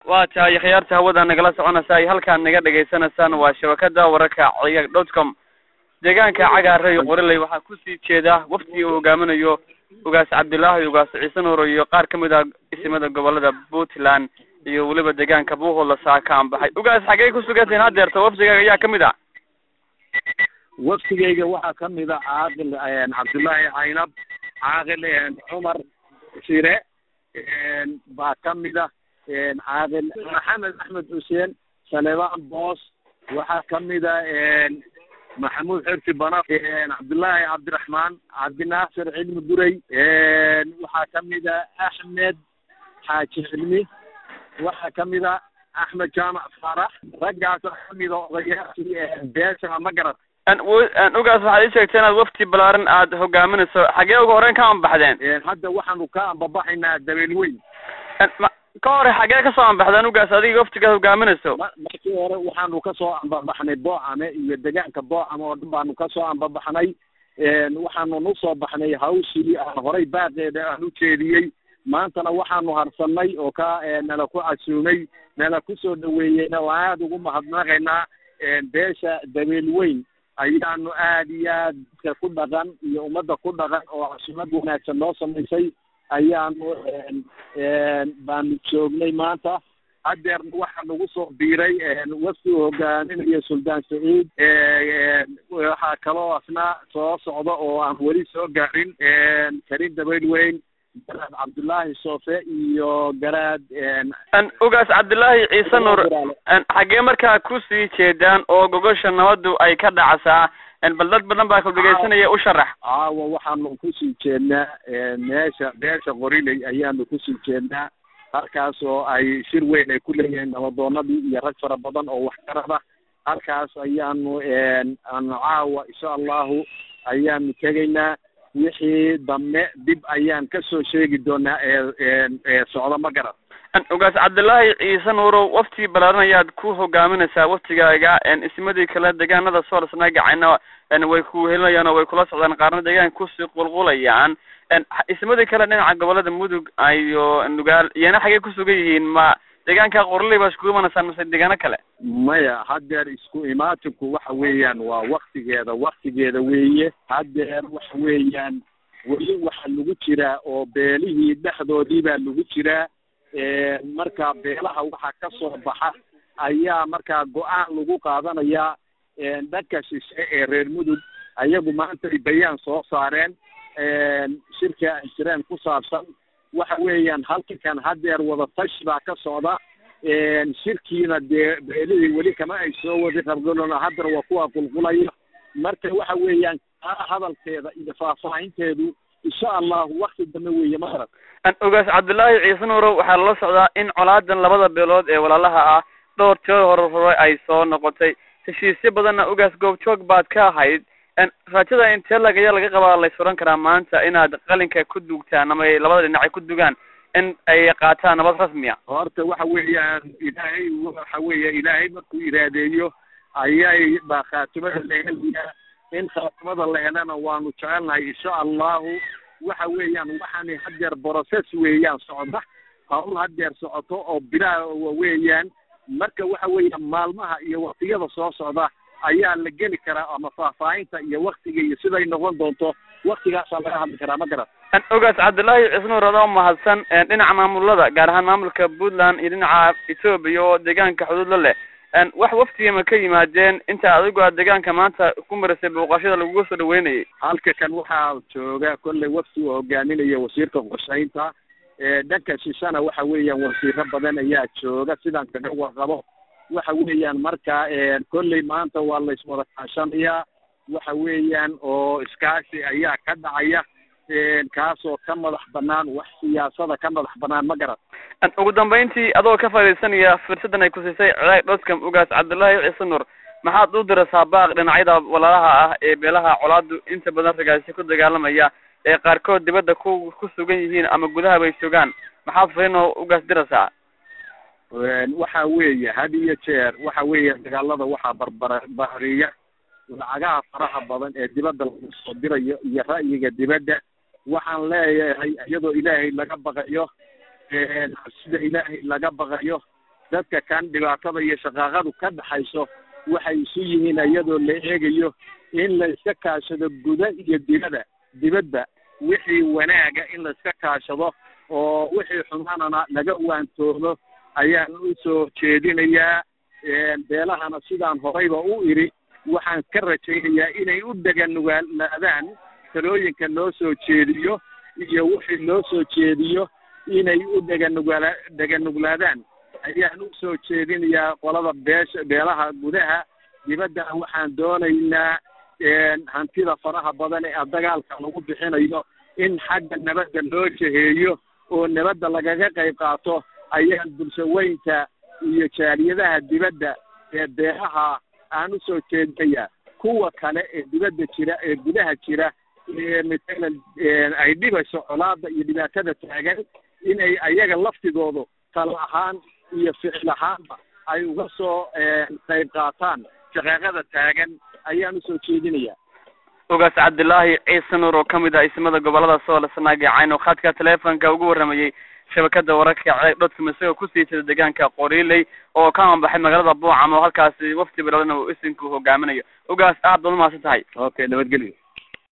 waa tahay khiyaarta hawada nagala soconaysay halkaan naga dhageysanaysaan waa shabakada wararka ciyag.com deegaanka cagaar iyo qorilay waxa ku sii jeeda wafti uu hogaaminayo ugaas Cabdullaahi ugaas Ciise Nuur iyo qaar kamid ah isimada gobolada Puntland iyo waliba deegaanka Buuhola saakaan baxay ugaas xagee ku sugantiin hadeerto waftiga ayaa kamid ah waftigayga waxa kamid ah caaqil Cabdullaahi Aynab caaqil Umar Sire baa kamid ah عاقل محمد أحمد حسين سليمان بوس وحكمدا محمود حرفي بناف عبد الله عبد الرحمن عبد الناصر علم الدري وحكمدا أحمد حاجي علمي وحكمدا أحمد جامع فرح رجعت حكمدا ضيعتي بيشة مقرط أن أوجس هذه شيء وفتي بلارن عاد هو جامن حاجة وقرن كان بحدين هذا وحنا كان ببحنا دبلوي كوري حاجة كسان بحدان وقاس هذه وفتك هجامنسو. markii hore waxaanu ka soo baxnay Boocame iyo deegaanka Boocame oo dhanbaanu ka soo baxnay waxaanu noo soo baxnay hawshii aan horay baaqeeda aan u jeediyay maantana waxaanu harsanay oo ka nala ku casuumay nala ku soo dhaweeyayna oo aad ugu mahadnaqaynaa beesha Dabeelweyn ayaanu aad iyo aad ku dhaqan iyo umada ku dhaqan oo casuumad wanaagsan loo sameeyay ayaanu baan joognay maanta hadeerna waxa lagu soo biiray wafdi hogaaminaya Suldaan Saciid waxa kaloo asna soo socda oo aan wali soo gaarin Karim Dabeelweyn garaad Cabdullaahi Soofe iyo garaad ugaas Cabdullaahi Ciise Nuur xagee markaa ku sii jeedaan oo gogosha nabadu ay ka dhacsaa baldad badan baa ku dhageysanaya u sharax waxaanu ku sii jeednaa meesha beesha qorilay ayaanu ku sii jeednaa halkaas oo ay shir weyn ay ku leeyihiin nabadoonadii iyo rag fara badan oo wax qarada halkaas ayaanu caawa insha Allah ayaanu tagaynaa wixii dambe dib ayaan ka soo sheegi doonaa socdo ma garad ugaas Cabdullaahi Ciise Nuur wafti balaaranayad ku hogaaminaysa waftigaaga ismadii kala deegaanada soo rasnagacayna way ku helayaan way kula socdaan qaarna deegaan ku sii qulqulayaan ismadii kala dhinaca gobolada Mudug ayo Nugaal iyana xagee ku sugan yihiin ma deegaanka Qorley baa isku imanaysan mise deegaano kale maya hadeer isku imaatinku waxa weeyaan waa waqtigeeda weeye hadeer waxa weeyaan wali waxa lagu jiraa oo beelihii dhexdoodii baa lagu jiraa marka beelaha waxa ka soo baxa ayaa marka go'aan lagu qaadanaya dadka shishe ee reer Mudug ayagu maanta bayaan soo saareen shirka Israel ku saabsan waxa weeyaan halkan hadeer wada tashi baa ka socda shirkiina beelihii wali kama ay soo wadi qabgalona hadeer waa kuwa qulqulaya marka waxa weeyaan hadalkeeda iyo faahfaahinteedu insha Allah waqti dambe weeye marad ugaas Cabdullaahi Ciise Nuur waxa la socdaa in colaadan labada beelood ee walaalaha ah dhowr jeer hore ay soo noqotay heshiisyo badanna ugaas goobjoog baad ka ahayd raajada intee laga qabaa la suran karaa maanta inaad qalinka ku dugtaan ama labada dhinac ku dugaan in ay qaataan nabad rasmi ah horta waxa weeyaan ilaahay markuu iraadeeyo ayay baaqaatumada leeyahay in khaatimada la helana waanu jecelnahay insha Allah waxa weeyaan waxaan hadeer process weeyaan socda hawl hadeer socoto oo bilaa weeyaan marka waxa weeyaan maalmaha iyo waqtiyada soo socda ayaa la geli karaa ama faahfaahinta iyo waqtiga iyo siday noqon doonto waqtigaas laga hadli karaa ma garad ugaas Cabdullaahi Ciise Nuur oo mahadsan dhinaca maamulada gaar ahaan maamulka Puntland iyo dhinaca Ethiopia oo deegaanka xuduud leh wax waftiga ma ka yimaadeen inta adigu deegaanka maanta ku marisay booqashada lagu soo dhaweynayay halkan waxaa jooga kulli wafti oo hogaaminaya wasiirka qorshaynta dadka shishana waxa weeyaan wasiiro badan ayaa jooga sidaan kaga warqabo waxa weeyaan marka kulli maanta waa la iswada kaashanayaa waxa weeyaan oo iskaashi ayaa ka dhacaya kaasoo ka madax banaan wax siyaasada ka madax banaan ma garad ugu dambeyntii adoo ka faa'iideysanaya fursadan ay ku siisay ciyag.com ugaas Cabdullaahi Ciise Nuur maxaad u diraysaa baaq dhinacyada walaalaha ah ee beelaha colaadu inta badan ragaasi ku dagaalamaya ee qaarkood dibadda ku sugan yihiin ama gudaha bay joogaan maxaad fariino ugaas diraysaa waxa weeye had iyo jeer waxa weeye dagaalada waxa barbariya lacagaha faraha badan ee dibadda lagu soo dirayo iyo ra'yiga dibadda waxaan leeyahay iyadoo ilaahay laga baqayo sida ilaahay laga baqayo dadka kan dhibaatada iyo shaqaaqadu ka dhaxayso waxay isu yihiin iyadoo la eegayo in la iska kaashado guda iyo dibadda wixii wanaaga in la iska kaashado oo wixii xumaanana laga waantoomo ayaan u soo jeedinayaa beelahana sidaan horeyba u iri waxaan ka rajaynayaa inay u deganuglaadaan talooyinka loo soo jeediyo iyo wixii loo soo jeediyo inay u deganuglaadaan ayaan u soo jeedinayaa qolada beelaha gudaha dibaddana waxaan doonaynaa hantida faraha badan ee dagaalka lagu bixinayo in xagga nabadda loo jaheeyo oo nabadda lagaga qayb qaato ayaan bulshaweynta iyo jaaliyadaha dibadda ee beelaha aan u soo jeedinayaa kuwa kale ee dibadda jira ee gudaha jira matalan ay dhibayso colaadda iyo dhibaatada taagan inay ayaga laftigoodu talo ahaan iyo ficil ahaanba ay uga soo qayb qaataan shaqaaqada taagan ayaan usoo jeedinayaa ugaas cabdilaahi ciise nuur oo kamid ah ismada gobolada Sool Sanaag iyo Cayn oo khadka teleefanka ugu waramayay shabakada wararka ciyag.com isagoo ku sii jeeda deegaanka Qoriley oo ka ambaxay magaalada Boocam oo halkaas wafti bilaadna uu isinku hogaaminayo ugaas aad u mahadsan tahay okay nabadgelyo